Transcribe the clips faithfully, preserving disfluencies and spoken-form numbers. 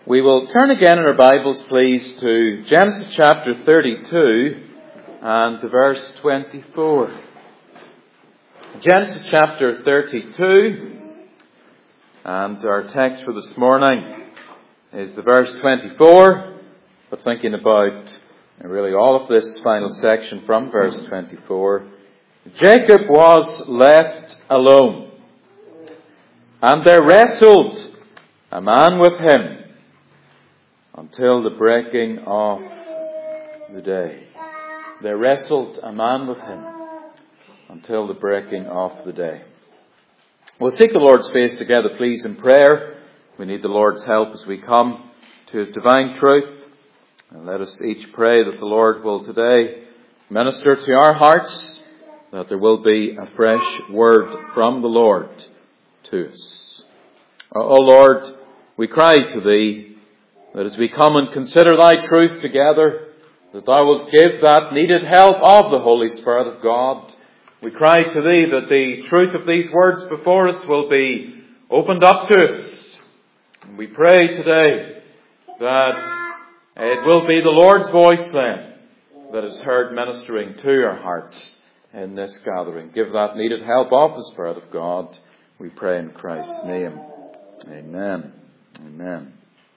We will turn again in our Bibles, please, to Genesis chapter thirty-two and to verse twenty-four. Genesis chapter thirty-two, and our text for this morning is the verse twenty-four, but thinking about really all of this final section from verse twenty-four. Jacob was left alone, and there wrestled a man with him until the breaking of the day. There wrestled a man with him until the breaking of the day. We'll seek the Lord's face together, please, in prayer. We need the Lord's help as we come to His divine truth. And let us each pray that the Lord will today minister to our hearts, that there will be a fresh word from the Lord to us. O Lord, we cry to Thee that as we come and consider Thy truth together, that Thou wilt give that needed help of the Holy Spirit of God. We cry to Thee that the truth of these words before us will be opened up to us. And we pray today that it will be the Lord's voice then that is heard ministering to our hearts in this gathering. Give that needed help of the Spirit of God. We pray in Christ's name. Amen. Amen.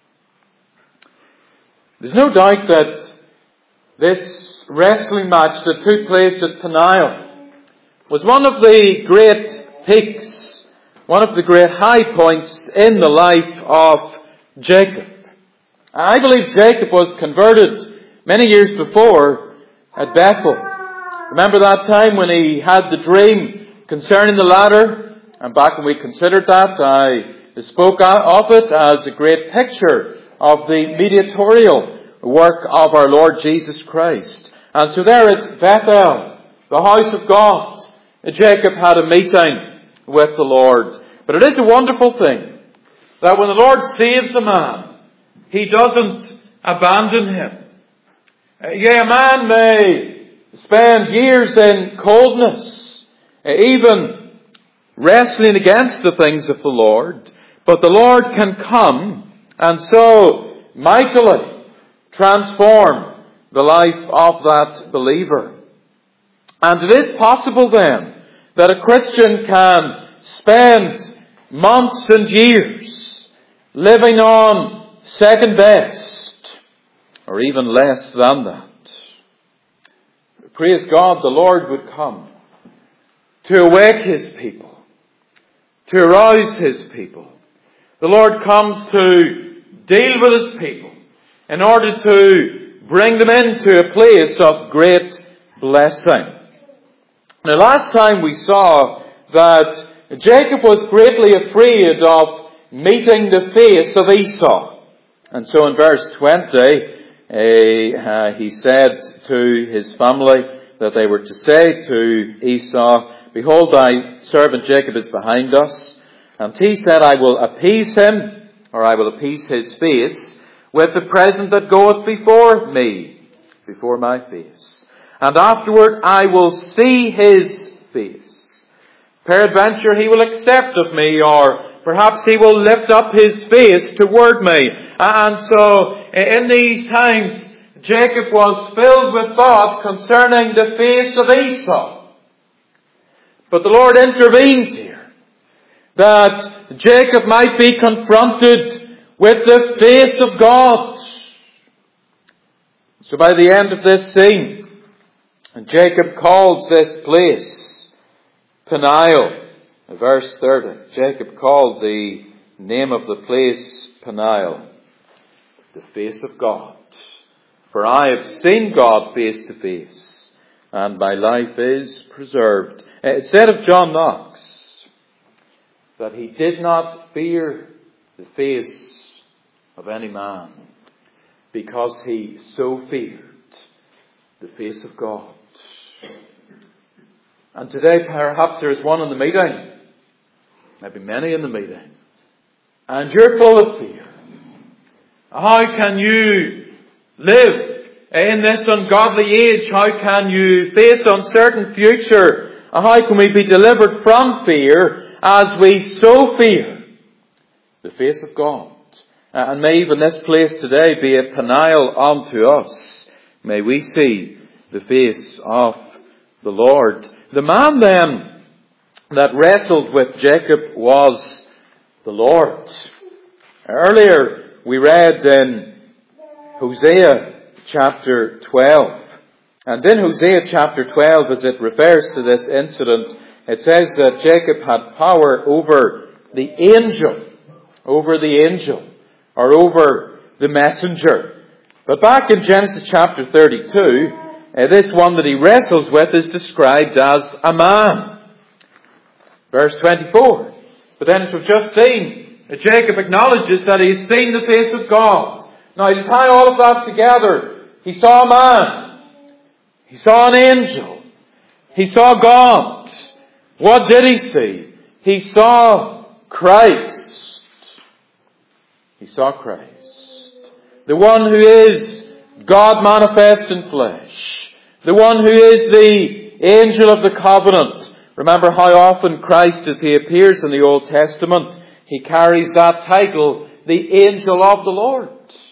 There's no doubt that this wrestling match that took place at Peniel was one of the great peaks, one of the great high points in the life of Jacob. I believe Jacob was converted many years before at Bethel. Remember that time when he had the dream concerning the ladder? And back when we considered that, I spoke of it as a great picture of the mediatorial work of our Lord Jesus Christ. And so there at Bethel, the house of God, Jacob had a meeting with the Lord. But it is a wonderful thing that when the Lord saves a man, He doesn't abandon him. Yea, a man may spend years in coldness, even wrestling against the things of the Lord, but the Lord can come and so mightily transform the life of that believer. And it is possible then that a Christian can spend months and years living on second best, or even less than that. Praise God, the Lord would come to awake His people, to arouse His people. The Lord comes to deal with His people in order to bring them into a place of great blessing. Now, last time we saw that Jacob was greatly afraid of meeting the face of Esau. And so in verse twenty, uh, he said to his family that they were to say to Esau, "Behold, thy servant Jacob is behind us." And he said, "I will appease him," or "I will appease his face, with the present that goeth before me, before my face. And afterward I will see his face. Peradventure he will accept of me, or perhaps he will lift up his face toward me." And so, in these times, Jacob was filled with thought concerning the face of Esau. But the Lord intervened here, that Jacob might be confronted with the face of God. So by the end of this scene, Jacob calls this place Peniel. Verse thirty, Jacob called the name of the place Peniel, the face of God. For I have seen God face to face, and my life is preserved. It said of John Knox that he did not fear the face of any man, because he so feared the face of God. And today perhaps there is one in the meeting, maybe many in the meeting, and you're full of fear. How can you live in this ungodly age? How can you face uncertain future? How can we be delivered from fear as we so fear the face of God? And may even this place today be a Peniel unto us. May we see the face of the Lord. The man then that wrestled with Jacob was the Lord. Earlier we read in Hosea chapter twelve. And in Hosea chapter twelve, as it refers to this incident, it says that Jacob had power over the angel, over the angel, or over the messenger. But back in Genesis chapter thirty-two, uh, this one that he wrestles with is described as a man. Verse twenty-four. But then as we've just seen, uh, Jacob acknowledges that he's seen the face of God. Now to tie all of that together, he saw a man. He saw an angel. He saw God. What did he see? He saw Christ. He saw Christ. The one who is God manifest in flesh. The one who is the angel of the covenant. Remember how often Christ, as he appears in the Old Testament, he carries that title, the angel of the Lord.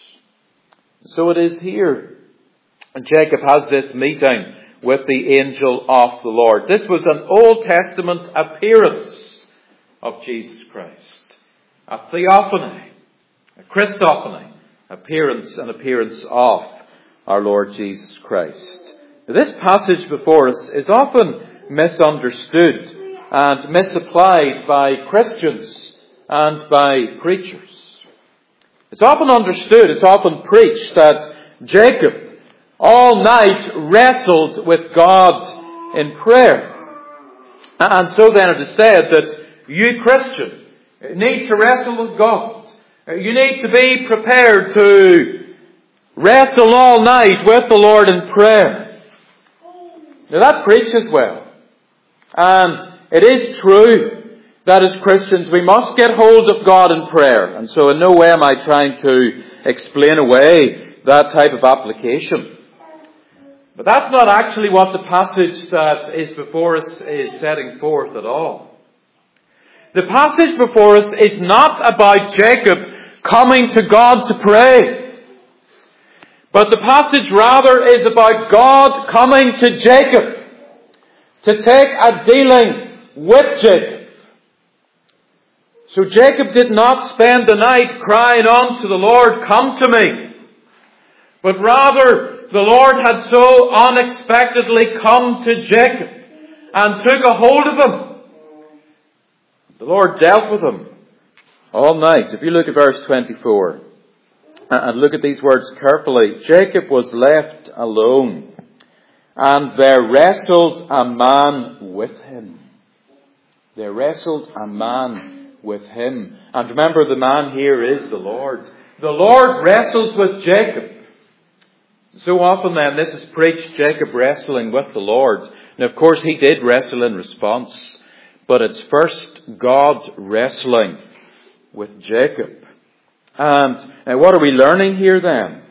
So it is here. And Jacob has this meeting with the angel of the Lord. This was an Old Testament appearance of Jesus Christ. A theophany, a Christophany, appearance and appearance of our Lord Jesus Christ. This passage before us is often misunderstood and misapplied by Christians and by preachers. It's often understood, it's often preached that Jacob all night wrestled with God in prayer. And so then it is said that you, Christian, need to wrestle with God. You need to be prepared to wrestle all night with the Lord in prayer. Now that preaches well. And it is true that as Christians we must get hold of God in prayer. And so in no way am I trying to explain away that type of application. But that's not actually what the passage that is before us is setting forth at all. The passage before us is not about Jacob coming to God to pray. But the passage rather is about God coming to Jacob to take a dealing with Jacob. So Jacob did not spend the night crying unto the Lord, "Come to me." But rather, the Lord had so unexpectedly come to Jacob and took a hold of him. The Lord dealt with him all night. If you look at verse twenty-four and look at these words carefully, Jacob was left alone, and there wrestled a man with him. There wrestled a man with him. And remember, the man here is the Lord. The Lord wrestles with Jacob. So often then, this is preached, Jacob wrestling with the Lord. And of course, he did wrestle in response. But it's first God wrestling with Jacob. And, and what are we learning here then?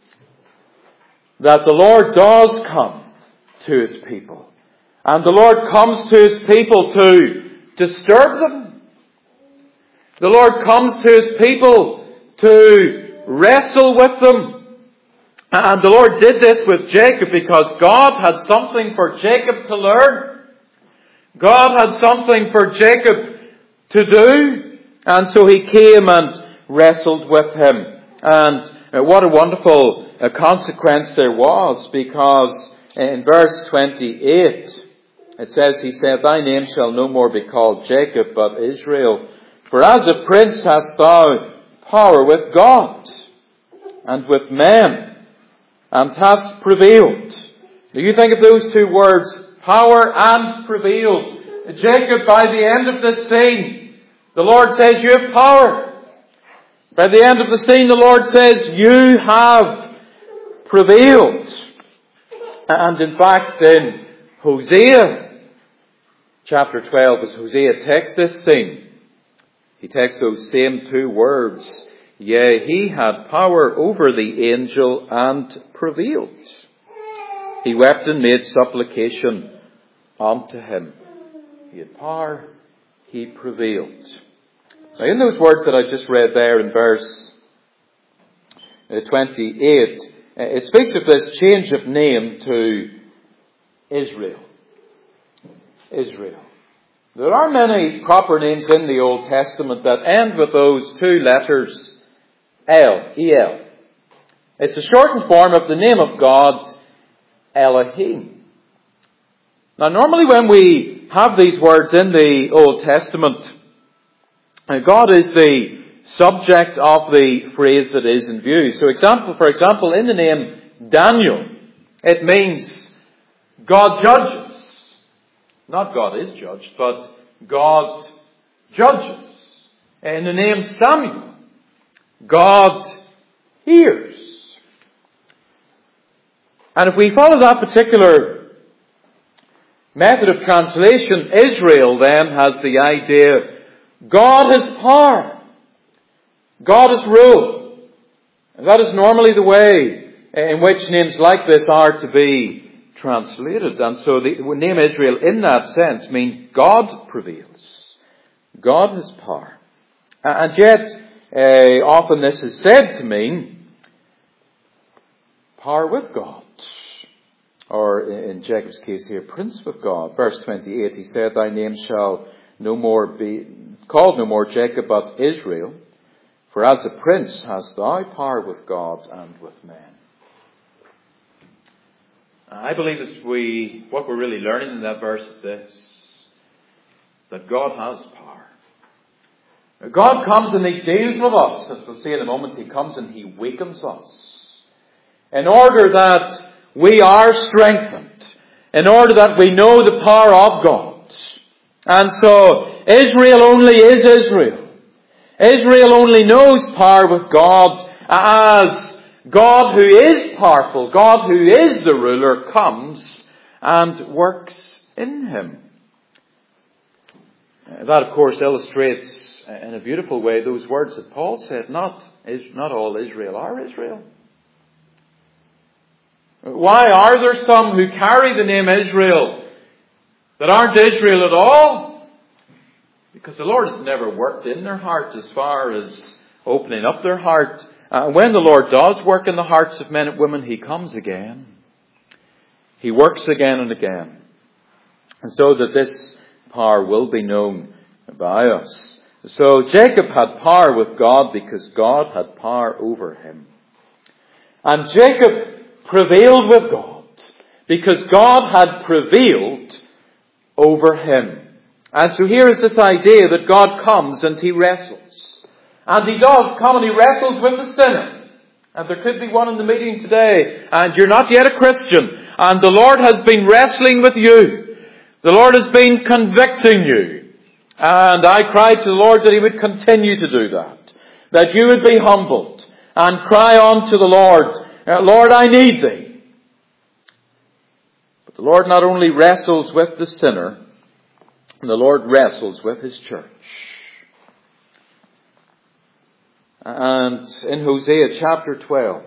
That the Lord does come to his people. And the Lord comes to his people to disturb them. The Lord comes to his people to wrestle with them. And the Lord did this with Jacob because God had something for Jacob to learn. God had something for Jacob to do. And so he came and wrestled with him. And what a wonderful consequence there was, because in verse twenty-eight it says, he said, "Thy name shall no more be called Jacob, but Israel. For as a prince hast thou power with God and with men, and hast prevailed." Do you think of those two words, power and prevailed? Jacob, by the end of this scene, the Lord says, you have power. By the end of the scene, the Lord says, you have prevailed. And in fact, in Hosea chapter twelve, as Hosea takes this scene, he takes those same two words. Yea, he had power over the angel and prevailed. He wept and made supplication unto him. He had power, he prevailed. Now in those words that I just read there in verse twenty-eight, it speaks of this change of name to Israel. Israel. There are many proper names in the Old Testament that end with those two letters, El, E L. It's a shortened form of the name of God, Elohim. Now, normally when we have these words in the Old Testament, God is the subject of the phrase that is in view. So, example, for example, in the name Daniel, it means God judges. Not God is judged, but God judges. In the name Samuel, God hears. And if we follow that particular method of translation, Israel then has the idea God has power. God has rule. And that is normally the way in which names like this are to be translated. And so the name Israel in that sense means God prevails. God has power. And yet, uh, often this is said to mean power with God. Or in Jacob's case here, prince with God. Verse twenty-eight, he said, thy name shall no more be called no more Jacob, but Israel. For as a prince hast thou power with God and with men. I believe that we, what we're really learning in that verse is this, that God has power. God comes and He deals with us. As we'll see in a moment, He comes and He wakens us. In order that we are strengthened. In order that we know the power of God. And so, Israel only is Israel. Israel only knows power with God as God who is powerful, God who is the ruler, comes and works in him. That, of course, illustrates in a beautiful way those words that Paul said, not, not all Israel are Israel. Why are there some who carry the name Israel that aren't Israel at all? Because the Lord has never worked in their heart as far as opening up their heart. Uh, when the Lord does work in the hearts of men and women, He comes again. He works again and again. And so that this power will be known by us. So Jacob had power with God because God had power over him. And Jacob prevailed with God because God had prevailed over him. And so here is this idea that God comes and He wrestles. And He does come and He wrestles with the sinner. And there could be one in the meeting today, and you're not yet a Christian, and the Lord has been wrestling with you. The Lord has been convicting you. And I cried to the Lord that He would continue to do that. That you would be humbled and cry on to the Lord, Lord, I need Thee. But the Lord not only wrestles with the sinner, the Lord wrestles with His church. And in Hosea chapter twelve,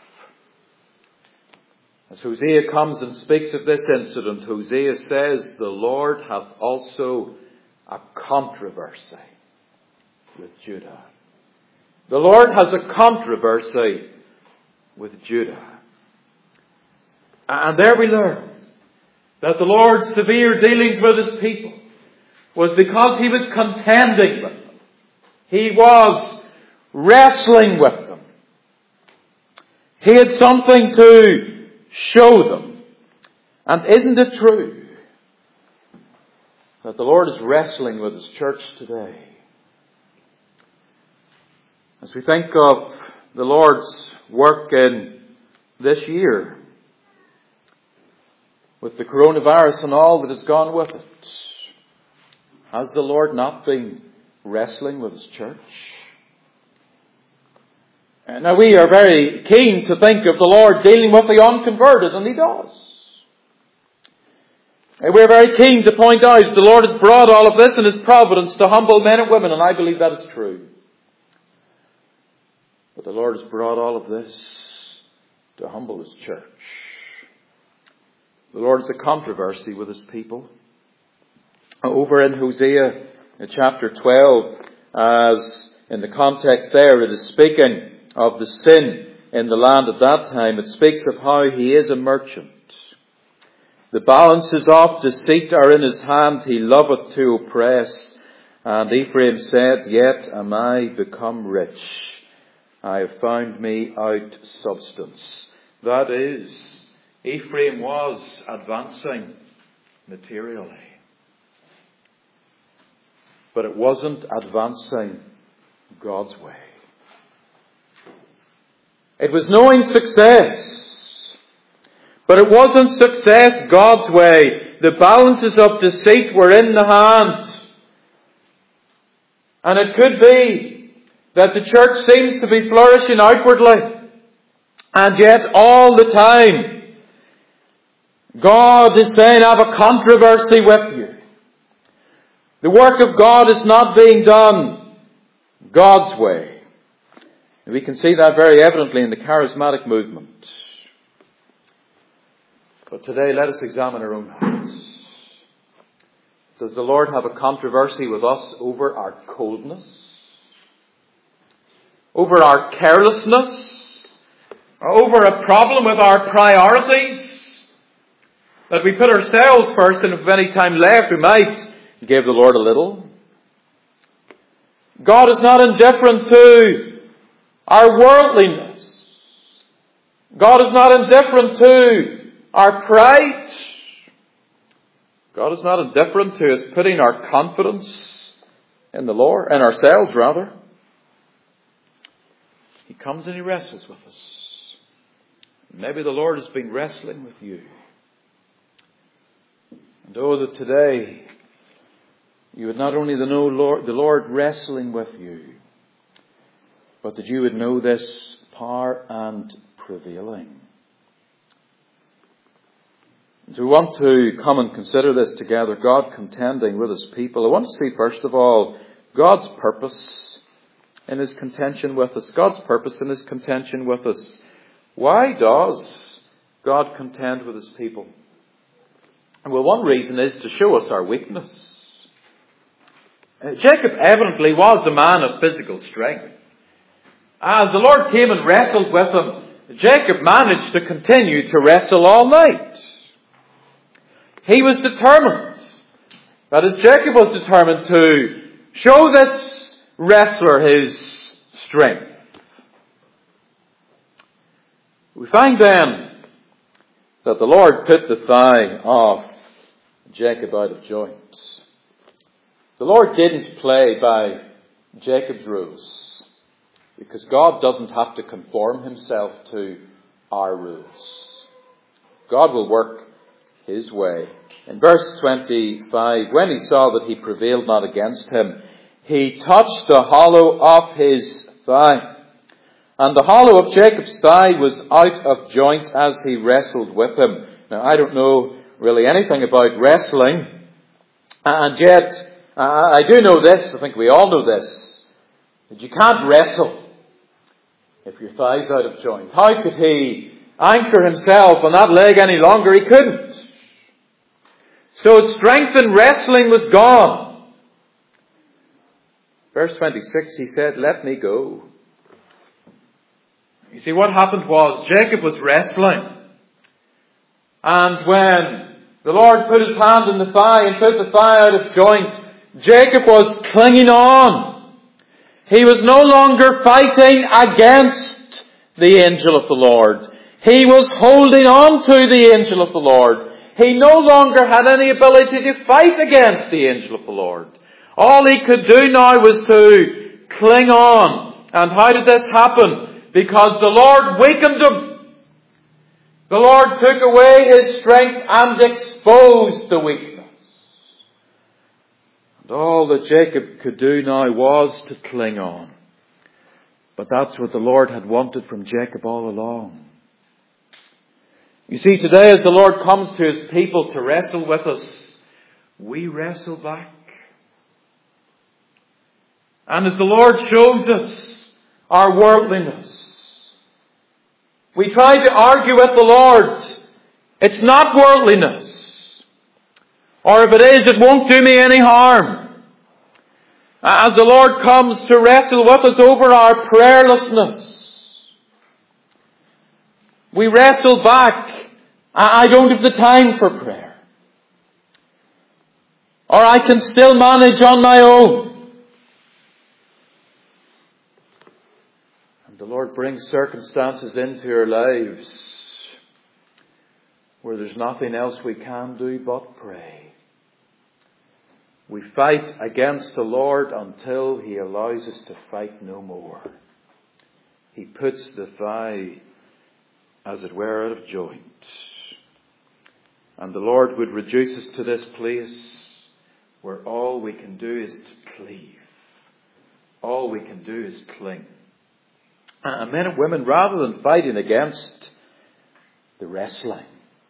as Hosea comes and speaks of this incident, Hosea says, the Lord hath also a controversy with Judah. The Lord has a controversy with Judah. And there we learn that the Lord's severe dealings with His people was because He was contending with them. He was wrestling with them. He had something to show them. And isn't it true that the Lord is wrestling with His church today? As we think of the Lord's work in this year, with the coronavirus and all that has gone with it, has the Lord not been wrestling with His church? Now we are very keen to think of the Lord dealing with the unconverted, and He does. We're very keen to point out the Lord has brought all of this in His providence to humble men and women, and I believe that is true. But the Lord has brought all of this to humble His church. The Lord has a controversy with His people. Over in Hosea chapter twelve, as in the context there, it is speaking of the sin in the land at that time, it speaks of how he is a merchant. The balances of deceit are in his hand, he loveth to oppress. And Ephraim said, yet am I become rich. I have found me out substance. That is, Ephraim was advancing materially. But it wasn't advancing God's way. It was knowing success. But it wasn't success God's way. The balances of deceit were in the hand. And it could be that the church seems to be flourishing outwardly. And yet all the time, God is saying, I have a controversy with you. The work of God is not being done God's way. And we can see that very evidently in the charismatic movement. But today, let us examine our own hearts. Does the Lord have a controversy with us over our coldness? Over our carelessness? Or over a problem with our priorities? That we put ourselves first, and if any time left, we might give the Lord a little. God is not indifferent to our worldliness. God is not indifferent to our pride. God is not indifferent to us putting our confidence in the Lord, in ourselves rather. He comes and He wrestles with us. Maybe the Lord has been wrestling with you. And oh, that today you would not only know Lord, the Lord wrestling with you, but that you would know this power and prevailing. So we want to come and consider this together, God contending with His people. I want to see first of all God's purpose in His contention with us. God's purpose in His contention with us. Why does God contend with His people? Well, one reason is to show us our weakness. Jacob evidently was a man of physical strength. As the Lord came and wrestled with him, Jacob managed to continue to wrestle all night. He was determined. That is, Jacob was determined to show this wrestler his strength. We find then that the Lord put the thigh of Jacob out of joint. The Lord didn't play by Jacob's rules, because God doesn't have to conform Himself to our rules. God will work His way. In verse twenty-five, when he saw that he prevailed not against him, he touched the hollow of his thigh. And the hollow of Jacob's thigh was out of joint as he wrestled with him. Now, I don't know really anything about wrestling, and yet uh, I do know this, I think we all know this, that you can't wrestle if your thigh's out of joint. How could he anchor himself on that leg any longer? He couldn't. So strength in wrestling was gone. Verse twenty-six, he said, let me go. You see, what happened was Jacob was wrestling. And when the Lord put His hand in the thigh and put the thigh out of joint, Jacob was clinging on. He was no longer fighting against the angel of the Lord. He was holding on to the angel of the Lord. He no longer had any ability to fight against the angel of the Lord. All he could do now was to cling on. And how did this happen? Because the Lord weakened him. The Lord took away his strength and exposed the weakness. And all that Jacob could do now was to cling on. But that's what the Lord had wanted from Jacob all along. You see, today as the Lord comes to His people to wrestle with us, we wrestle back. And as the Lord shows us our worldliness, we try to argue with the Lord. It's not worldliness. Or if it is, it won't do me any harm. As the Lord comes to wrestle with us over our prayerlessness, we wrestle back. I don't have the time for prayer. Or I can still manage on my own. And the Lord brings circumstances into our lives where there's nothing else we can do but pray. We fight against the Lord until He allows us to fight no more. He puts the thigh, as it were, out of joint. And the Lord would reduce us to this place where all we can do is to cleave. All we can do is cling. And men and women, rather than fighting against the wrestling,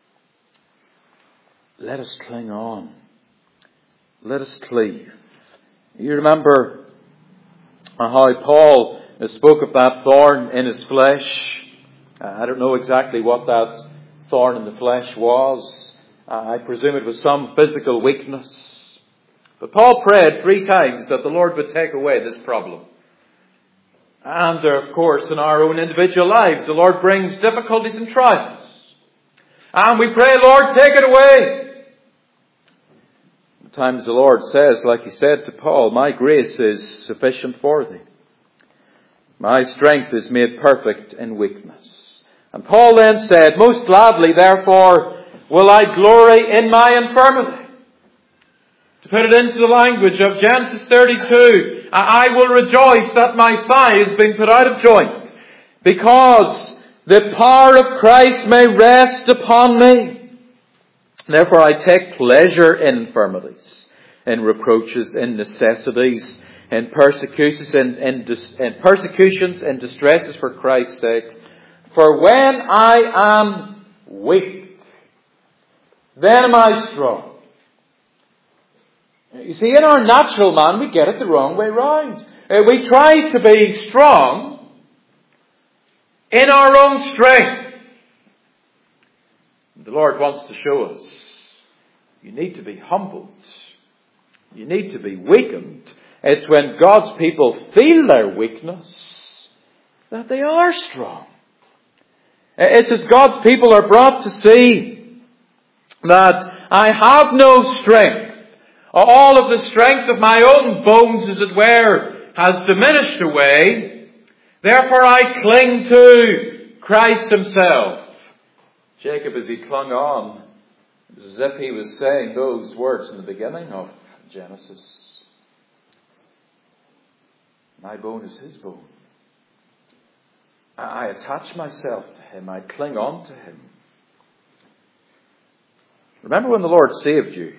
let us cling on. Let us cleave. You remember how Paul spoke of that thorn in his flesh. I don't know exactly what that thorn in the flesh was. I presume it was some physical weakness. But Paul prayed three times that the Lord would take away this problem. And of course, in our own individual lives, the Lord brings difficulties and trials. And we pray, Lord, take it away. At times the Lord says, like He said to Paul, my grace is sufficient for thee. My strength is made perfect in weakness. And Paul then said, most gladly, therefore, will I glory in my infirmity. To put it into the language of Genesis thirty-two, I will rejoice that my thigh has been put out of joint, because the power of Christ may rest upon me. Therefore I take pleasure in infirmities, in reproaches, in necessities, in persecutions, in, in, dis, in persecutions and distresses for Christ's sake. For when I am weak, then am I strong. You see, in our natural man, we get it the wrong way round. We try to be strong in our own strength. The Lord wants to show us, you need to be humbled. You need to be weakened. It's when God's people feel their weakness that they are strong. It's as God's people are brought to see that I have no strength. All of the strength of my own bones, as it were, has diminished away. Therefore I cling to Christ Himself. Jacob, as he clung on, it was as if he was saying those words in the beginning of Genesis. My bone is his bone. I attach myself to Him. I cling on to Him. Remember when the Lord saved you?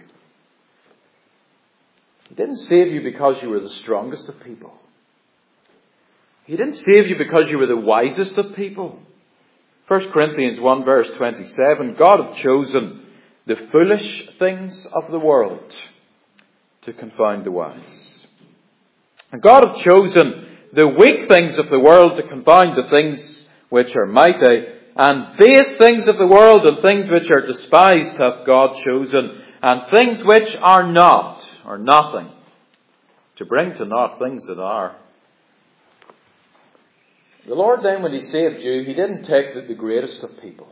He didn't save you because you were the strongest of people. He didn't save you because you were the wisest of people. First Corinthians one verse twenty-seven, God hath chosen the foolish things of the world to confound the wise. And God hath chosen the weak things of the world to confound the things which are mighty, and base things of the world and things which are despised hath God chosen, and things which are not, or nothing, to bring to naught things that are. The Lord then, when He saved you, He didn't take the, the greatest of people.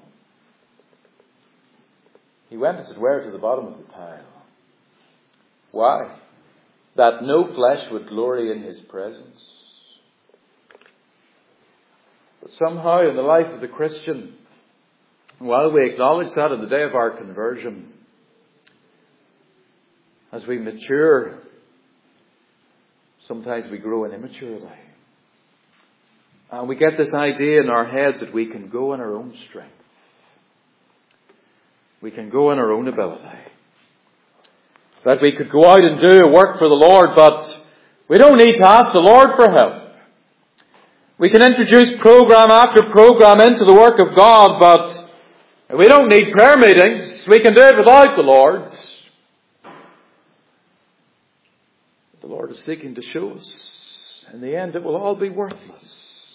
He went, as it were, to the bottom of the pile. Why? That no flesh would glory in His presence. But somehow in the life of the Christian, while we acknowledge that on the day of our conversion, as we mature, sometimes we grow in immaturity. And we get this idea in our heads that we can go in our own strength. We can go in our own ability. That we could go out and do a work for the Lord, but we don't need to ask the Lord for help. We can introduce program after program into the work of God, but we don't need prayer meetings. We can do it without the Lord. The Lord is seeking to show us, in the end, it will all be worthless.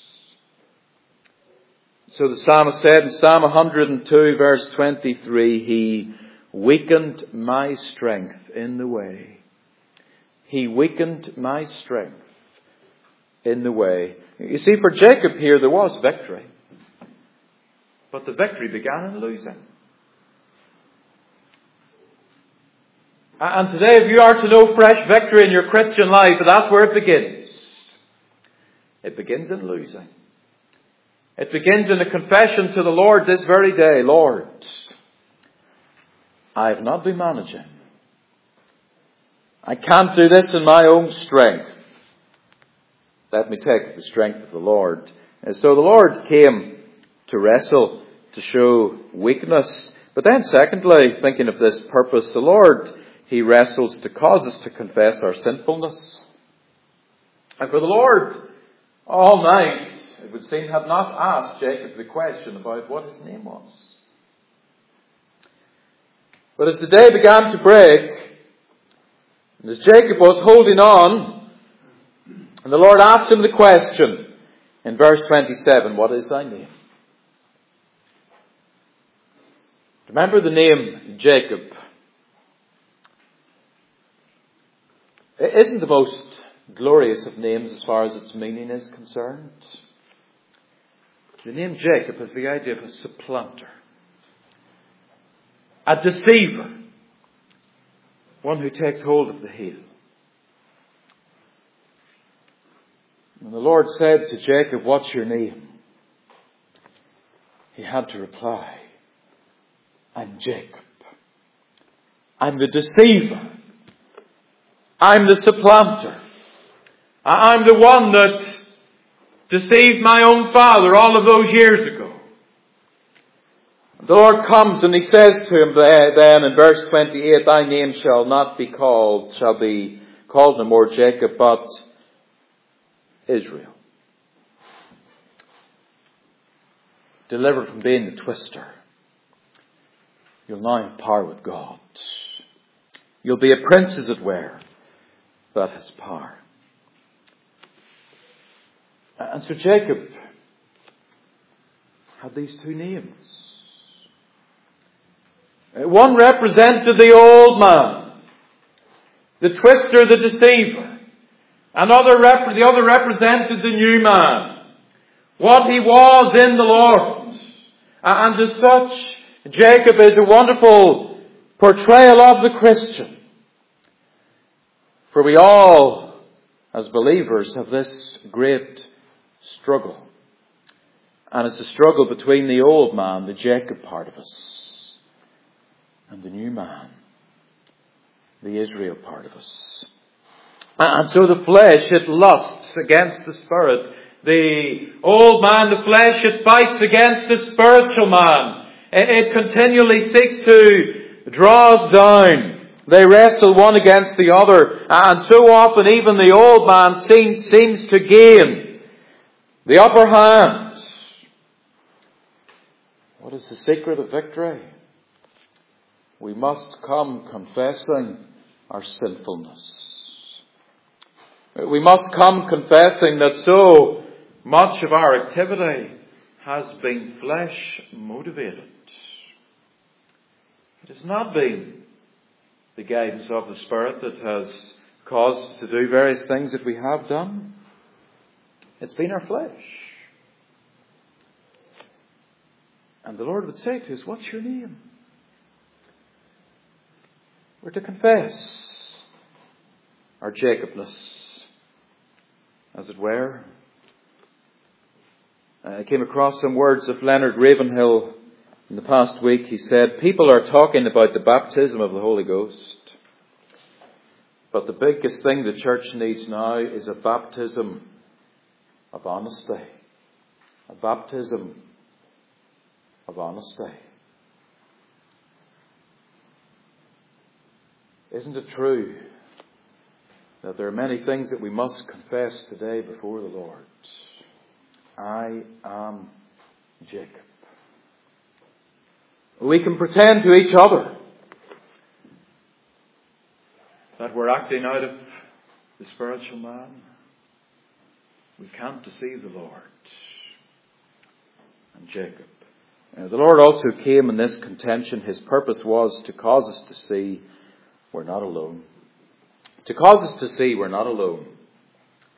So the psalmist said in Psalm one hundred two, verse twenty-three, He weakened my strength in the way. He weakened my strength in the way. You see, for Jacob here, there was victory. But the victory began in losing. And today, if you are to know fresh victory in your Christian life, that's where it begins. It begins in losing. It begins in a confession to the Lord this very day. Lord, I have not been managing. I can't do this in my own strength. Let me take the strength of the Lord. And so the Lord came to wrestle, to show weakness. But then secondly, thinking of this purpose, the Lord, He wrestles to cause us to confess our sinfulness. And for the Lord, all night, it would seem, had not asked Jacob the question about what his name was. But as the day began to break, and as Jacob was holding on, and the Lord asked him the question in verse twenty-seven, what is thy name? Remember the name Jacob. It isn't the most glorious of names as far as its meaning is concerned. The name Jacob has the idea of a supplanter, a deceiver, one who takes hold of the heel. When the Lord said to Jacob, what's your name? He had to reply, I'm Jacob. I'm the deceiver. I'm the supplanter. I'm the one that deceived my own father all of those years ago. The Lord comes and He says to him then in verse twenty-eight, thy name shall not be called, shall be called no more Jacob, but Israel. Delivered from being the twister. You'll now have power with God. You'll be a prince, as it were, that has power. And so Jacob had these two names. One represented the old man, the twister, the deceiver. Another rep- the other represented the new man, what he was in the Lord. And as such, Jacob is a wonderful portrayal of the Christian. For we all, as believers, have this great struggle. And it's a struggle between the old man, the Jacob part of us, and the new man, the Israel part of us. And so the flesh, it lusts against the spirit. The old man, the flesh, it fights against the spiritual man. It continually seeks to draw us down. They wrestle one against the other. And so often even the old man seems, seems to gain the upper hand. What is the secret of victory? We must come confessing our sinfulness. We must come confessing that so much of our activity has been flesh motivated. It has not been the guidance of the Spirit that has caused us to do various things that we have done. It's been our flesh. And the Lord would say to us, what's your name? We're to confess our Jacobness, as it were. I came across some words of Leonard Ravenhill in the past week. He said, people are talking about the baptism of the Holy Ghost, but the biggest thing the church needs now is a baptism of honesty. A baptism of honesty. Isn't it true that there are many things that we must confess today before the Lord? I am Jacob. We can pretend to each other that we're acting out of the spiritual man. We can't deceive the Lord. And Jacob. Uh, the Lord also came in this contention. His purpose was to cause us to see we're not alone. To cause us to see we're not alone.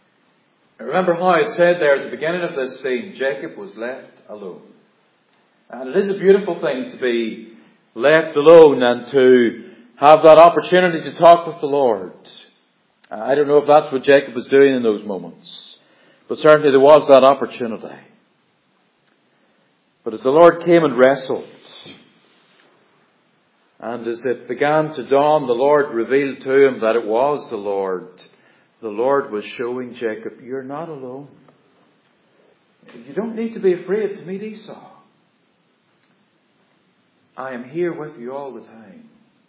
Remember how it said there at the beginning of this scene, Jacob was left alone. And it is a beautiful thing to be left alone and to have that opportunity to talk with the Lord. I don't know if that's what Jacob was doing in those moments, but certainly there was that opportunity. But as the Lord came and wrestled, and as it began to dawn, the Lord revealed to him that it was the Lord. The Lord was showing Jacob, you're not alone. You don't need to be afraid to meet Esau. I am here with you all the time.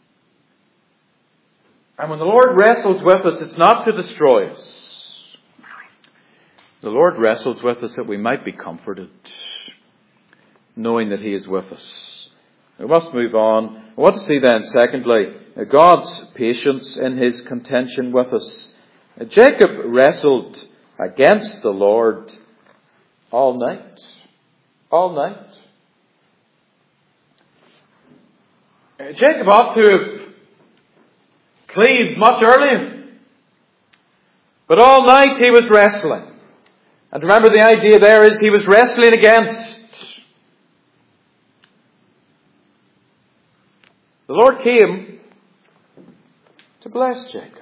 And when the Lord wrestles with us, it's not to destroy us. The Lord wrestles with us that we might be comforted, knowing that He is with us. We must move on. I want to see then, secondly, God's patience in His contention with us. Jacob wrestled against the Lord all night. All night. Jacob ought to have cleaved much earlier. But all night he was wrestling. And remember, the idea there is he was wrestling against. The Lord came to bless Jacob.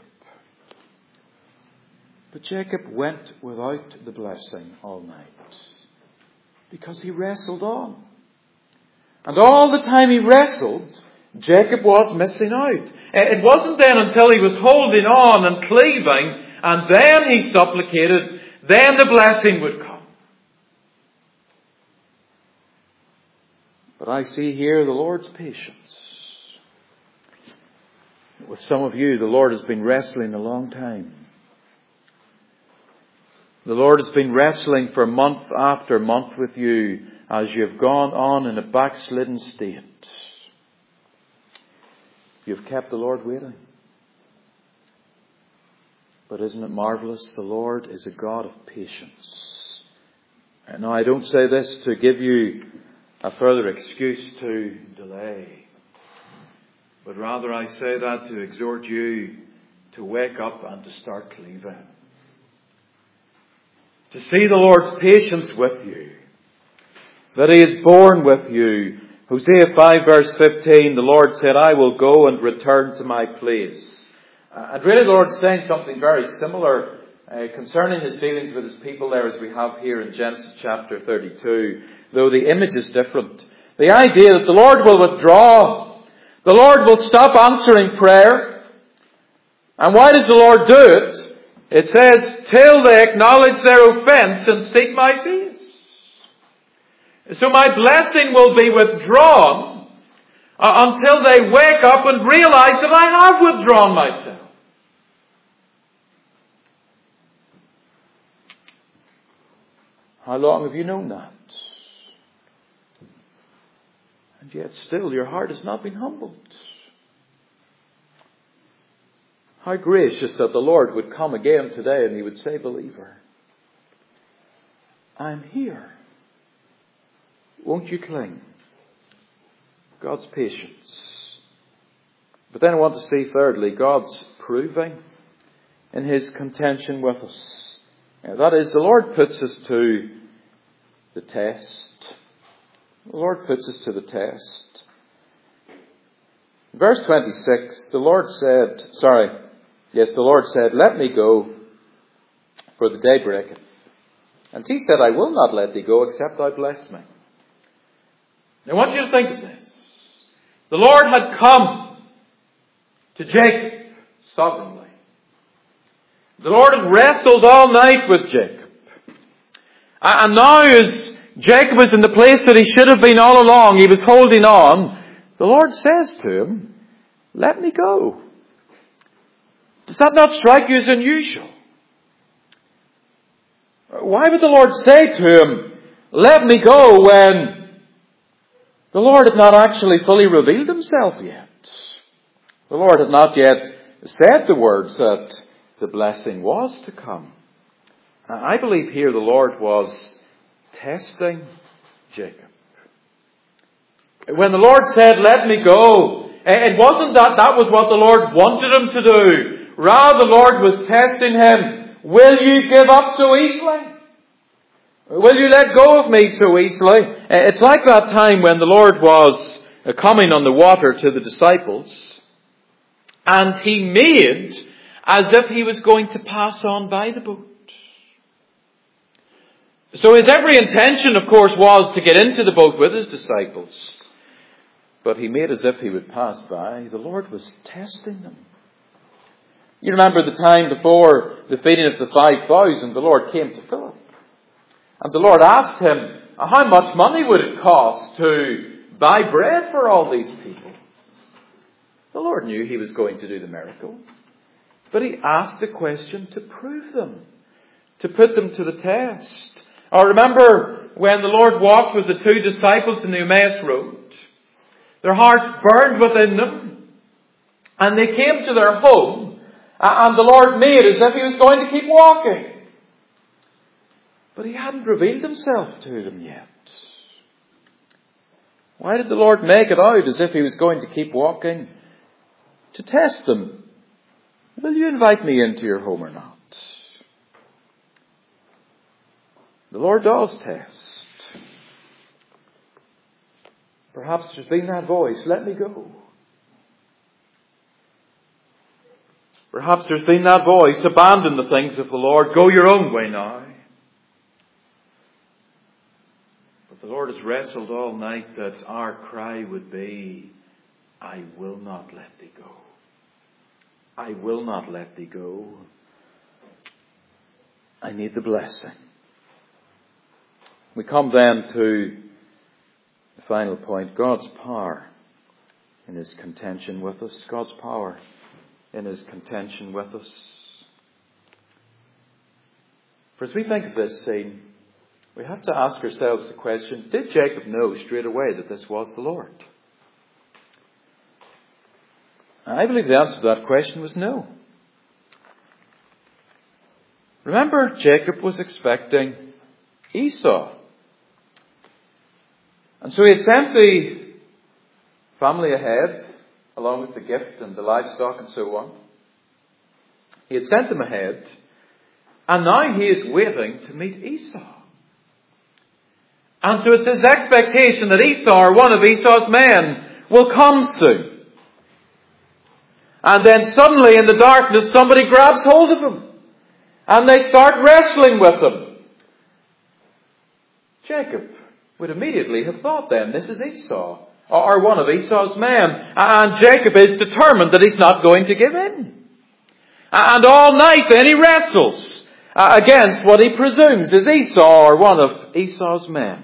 But Jacob went without the blessing all night, because he wrestled on. And all the time he wrestled, Jacob was missing out. It wasn't then until he was holding on and cleaving, and then he supplicated, then the blessing would come. But I see here the Lord's patience. With some of you, the Lord has been wrestling a long time. The Lord has been wrestling for month after month with you as you've gone on in a backslidden state. You've kept the Lord waiting. But isn't it marvellous? The Lord is a God of patience. And now I don't say this to give you a further excuse to delay, but rather I say that to exhort you to wake up and to start cleaving. To see the Lord's patience with you. That He is borne with you. Hosea five verse fifteen, the Lord said, I will go and return to my place. Uh, and really the Lord's saying something very similar uh, concerning His dealings with His people there, as we have here in Genesis chapter thirty-two. Though the image is different. The idea that the Lord will withdraw. The Lord will stop answering prayer. And why does the Lord do it? It says, till they acknowledge their offense and seek my face. So my blessing will be withdrawn uh, until they wake up and realize that I have withdrawn myself. How long have you known that? And yet still your heart has not been humbled. How gracious that the Lord would come again today and He would say, believer, I'm here. Won't you cling? God's patience. But then I want to see thirdly, God's proving in His contention with us. Now, that is, the Lord puts us to the test. The Lord puts us to the test. Verse twenty-six, the Lord said, sorry, yes, the Lord said, let me go, for the day breaketh. And He said, I will not let thee go, except thou bless me. Now I want you to think of this. The Lord had come to Jacob sovereignly. The Lord had wrestled all night with Jacob. And now as Jacob was in the place that he should have been all along, he was holding on, the Lord says to him, let me go. Does that not strike you as unusual? Why would the Lord say to him, let me go, when the Lord had not actually fully revealed Himself yet? The Lord had not yet said the words that the blessing was to come. I believe here the Lord was testing Jacob. When the Lord said, let me go, it wasn't that that was what the Lord wanted him to do. Rather, the Lord was testing him. Will you give up so easily? Will you let go of me so easily? It's like that time when the Lord was coming on the water to the disciples, and he made as if he was going to pass on by the boat. So his every intention, of course, was to get into the boat with his disciples. But he made as if he would pass by. The Lord was testing them. You remember the time before the feeding of the five thousand, the Lord came to Philip. And the Lord asked him, how much money would it cost to buy bread for all these people? The Lord knew he was going to do the miracle. But he asked the question to prove them, to put them to the test. Or remember when the Lord walked with the two disciples in the Emmaus Road. Their hearts burned within them. And they came to their home. And the Lord made as if he was going to keep walking. But he hadn't revealed himself to them yet. Why did the Lord make it out as if he was going to keep walking? To test them. Will you invite me into your home or not? The Lord does test. Perhaps there's been that voice, let me go. Perhaps there's been that voice, abandon the things of the Lord, go your own way now. But the Lord has wrestled all night that our cry would be, I will not let thee go. I will not let thee go. I need the blessing. We come then to the final point, God's power in his contention with us. God's power in his contention with us. For as we think of this scene, we have to ask ourselves the question, did Jacob know straight away that this was the Lord? I believe the answer to that question was no. Remember, Jacob was expecting Esau. And so he had sent the family ahead, along with the gift and the livestock and so on. He had sent them ahead, and now he is waiting to meet Esau. And so it's his expectation that Esau, or one of Esau's men, will come soon. And then suddenly in the darkness somebody grabs hold of him. And they start wrestling with him. Jacob would immediately have thought then, this is Esau, or one of Esau's men. And Jacob is determined that he's not going to give in. And all night then he wrestles against what he presumes is Esau, or one of Esau's men.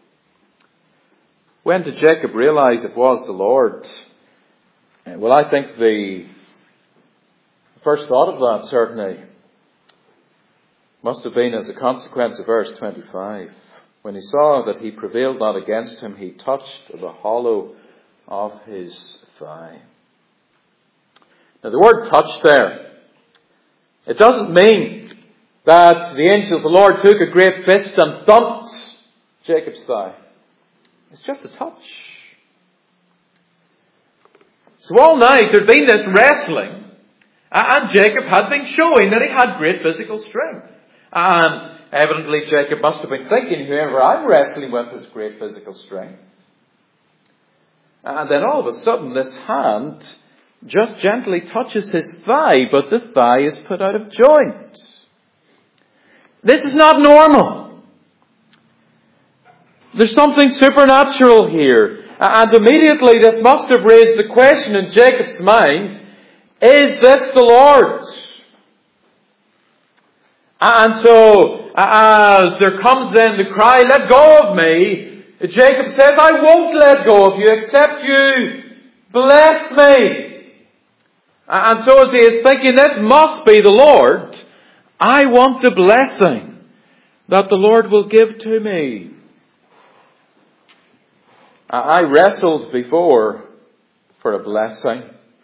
When did Jacob realize it was the Lord? Well, I think the first thought of that certainly must have been as a consequence of verse twenty-five. When he saw that he prevailed not against him, he touched the hollow of his thigh. Now the word touch there, it doesn't mean that the angel of the Lord took a great fist and thumped Jacob's thigh. It's just a touch. So all night there'd been this wrestling, and Jacob had been showing that he had great physical strength. And evidently Jacob must have been thinking, whoever I'm wrestling with has great physical strength. And then all of a sudden this hand just gently touches his thigh, but the thigh is put out of joint. This is not normal. There's something supernatural here. And immediately this must have raised the question in Jacob's mind, is this the Lord? And so, as there comes then the cry, let go of me, Jacob says, I won't let go of you except you bless me. And so as he is thinking, this must be the Lord, I want the blessing that the Lord will give to me. I wrestled before for a blessing,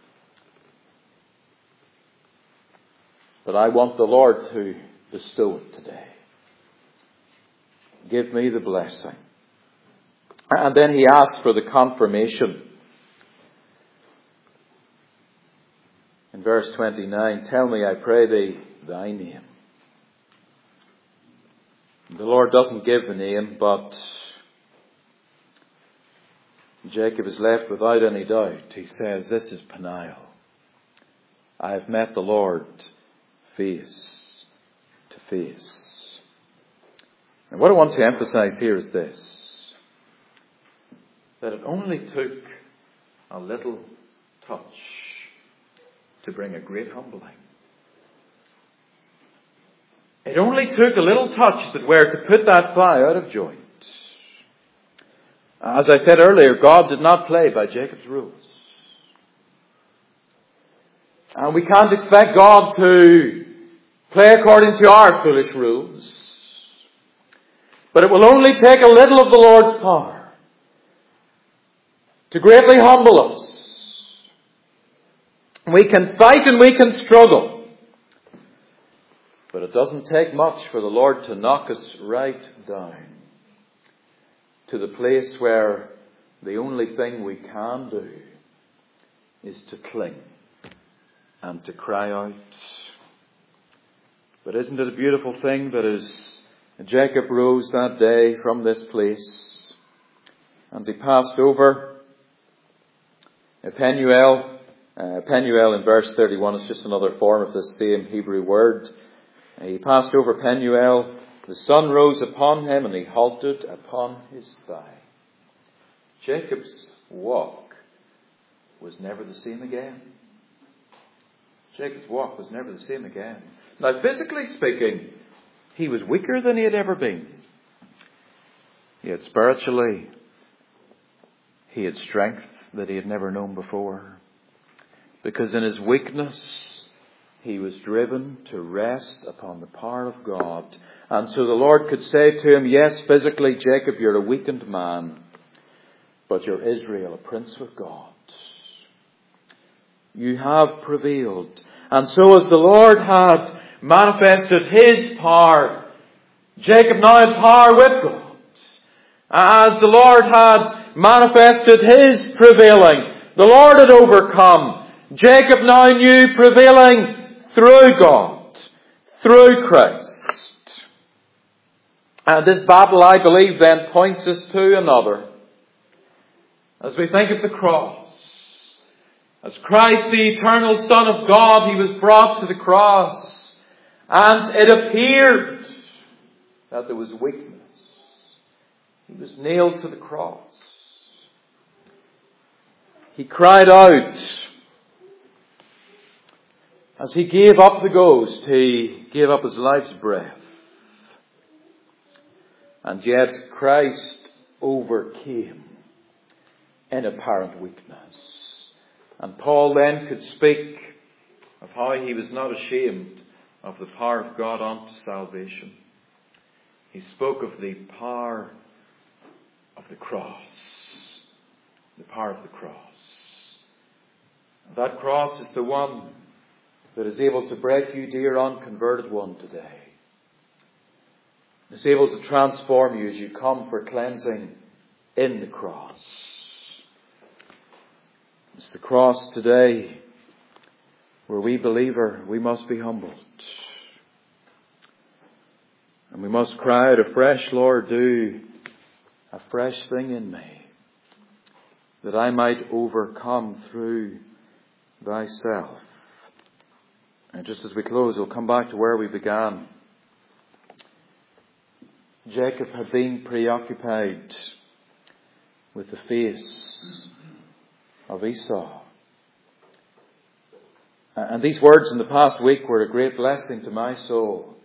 but I want the Lord to bestow it today. Give me the blessing. And then he asked for the confirmation. In verse twenty-nine, tell me, I pray thee, thy name. The Lord doesn't give a name, but Jacob is left without any doubt. He says, this is Peniel. I have met the Lord face to face. And what I want to emphasize here is this, that it only took a little touch to bring a great humbling. It only took a little touch that were to put that fly out of joint. As I said earlier, God did not play by Jacob's rules. And we can't expect God to play according to our foolish rules. But it will only take a little of the Lord's power to greatly humble us. We can fight and we can struggle. But it doesn't take much for the Lord to knock us right down to the place where the only thing we can do is to cling and to cry out. But isn't it a beautiful thing that as Jacob rose that day from this place and he passed over Penuel, uh, Penuel in verse thirty-one is just another form of this same Hebrew word. He passed over Penuel, the sun rose upon him, and he halted upon his thigh. Jacob's walk was never the same again. Jacob's walk was never the same again. Now, physically speaking, he was weaker than he had ever been. Yet spiritually, he had strength that he had never known before. Because in his weakness, he was driven to rest upon the power of God. And so the Lord could say to him, yes, physically, Jacob, you're a weakened man, but you're Israel, a prince with God. You have prevailed. And so as the Lord had manifested his power, Jacob now had power with God. As the Lord had manifested his prevailing, the Lord had overcome. Jacob now knew prevailing through God, through Christ. And this battle, I believe, then points us to another. As we think of the cross, as Christ, the eternal Son of God, he was brought to the cross, and it appeared that there was weakness. He was nailed to the cross. He cried out. As he gave up the ghost, he gave up his life's breath. And yet Christ overcame in apparent weakness. And Paul then could speak of how he was not ashamed of the power of God unto salvation. He spoke of the power of the cross. The power of the cross. And that cross is the one that is able to break you, dear unconverted one, today. It's able to transform you as you come for cleansing in the cross. It's the cross today where we, believer, we must be humbled. And we must cry out afresh, Lord, do a fresh thing in me, that I might overcome through thyself. And just as we close, we'll come back to where we began. Jacob had been preoccupied with the face of Esau. And these words in the past week were a great blessing to my soul.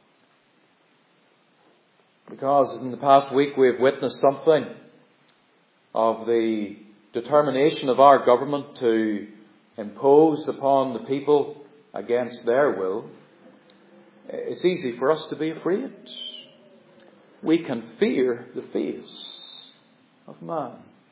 Because in the past week we have witnessed something of the determination of our government to impose upon the people against their will. It's easy for us to be afraid. We can fear the face of man.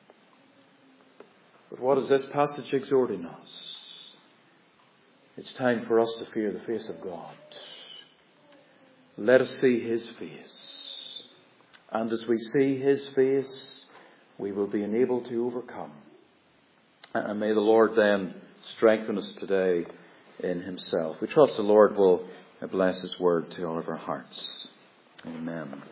But what is this passage exhorting us? It's time for us to fear the face of God. Let us see his face. And as we see his face, we will be enabled to overcome. And may the Lord then strengthen us today in himself. We trust the Lord will bless his word to all of our hearts. Amen.